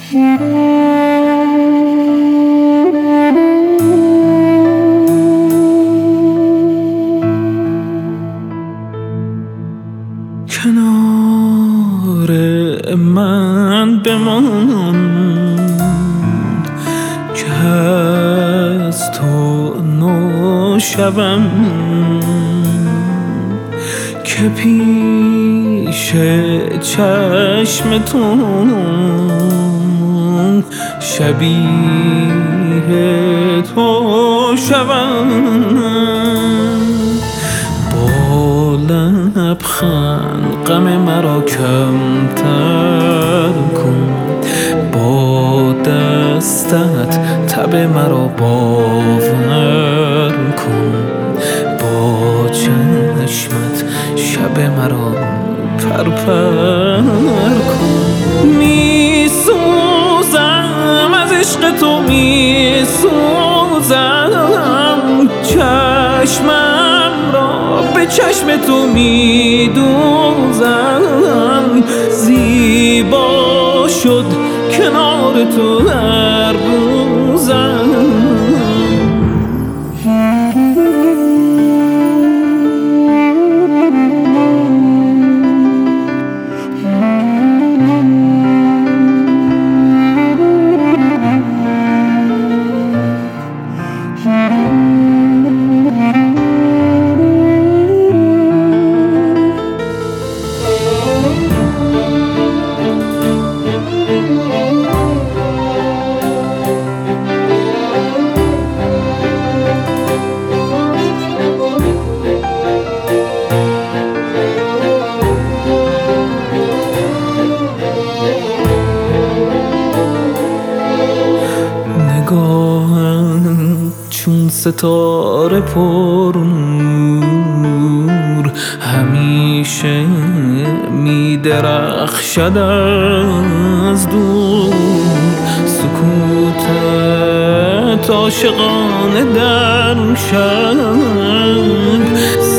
کنار من بمان که از تو نو شوم، که پیش چشم تو شبیه تو شوم. با لبخند غم مرا کمتر کن، با دستت تب مرا باور کن، با چشمت شب مرا پرپر کن. می سوزم از عشق تو، می سوزم چشمم را به چشم تو می دوزم. زیبا شد کنار تو هر روزم. نگاهم چون ستاره پر نور، همیشه می درخشد از دور. سکوتت عاشقانه در شب،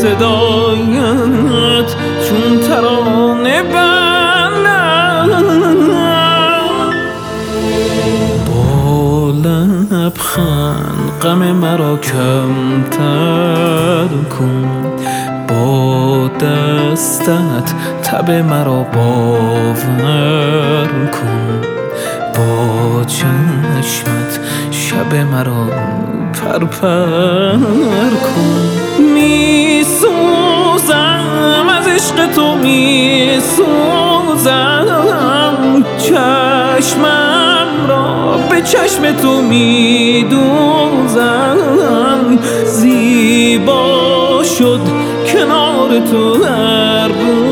صدایت چون ترانه بر لب. با لبخند غم مرا کمتر کن، با دستت تب مرا باور کن، با چشمت شب مرا پرپر کن. می سوزم از عشق تو، می سوزم چشمم را به چشم تو می دوزم. زیبا شد کنار تو هر روز.